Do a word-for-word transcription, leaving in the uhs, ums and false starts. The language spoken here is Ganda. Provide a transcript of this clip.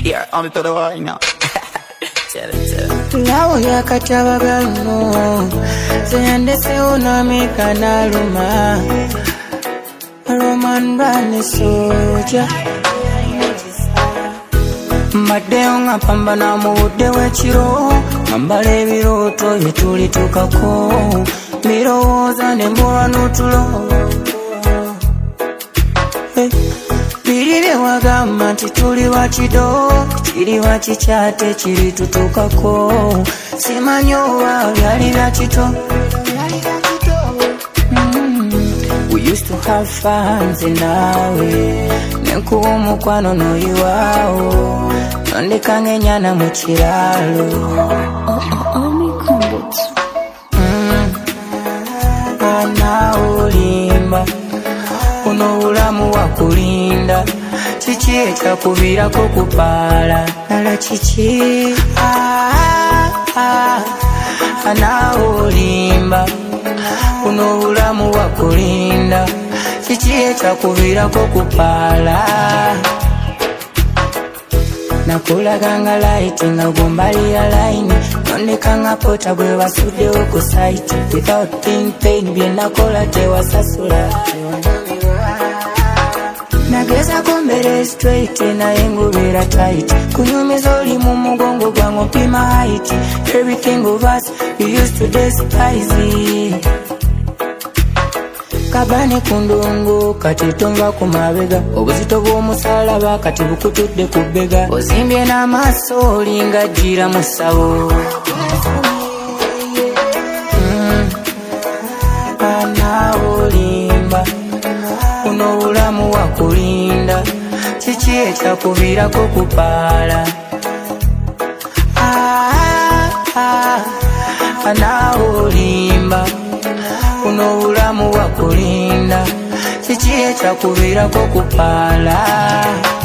Here, on the todo right now. Tell it, tell it. Lao ya kachaba gano Zende se unamika na luma Roman brand soja Madeo nga pambana mude wechiro Mambale viroto yetuli tukako Miroza nembora nutulo Biribe wagama tituli wachido Chiri wachichate chiri tutukako Simanyowa yali wachito We used to have fun zinawe Nenkuwa mukwano no iwao Nonde kange nyana muchiralo Ana ulimba Uno ulamu wa kulinda Chichi echa kubira kukupala Nala chichi ah, ah, Ana ulimba Uno ulamu wa kulinda Chichi echa kubira kukupala Nakula ganga light Nga gumbali ya line Nonde kanga pota bwe wasude uko site Without pain pain Bien nakola tewa sasula Nageza kombere straight Na yengu vera tight Kunyumizo li mumugongo gwango pima height Everything of us We used to despise it Kabane kundungu kati tonga kumabega Obuzito bw'omusalaba kati bukutudde kubega Ozimbye n'amaaso linga jira musawo mm. Ana olimba Uno ulamu wa kulinda Chichi echa kubirako kupala ah, ah, Ana olimba Uno ulamu wa kulinda Chichi echa kubirako kupala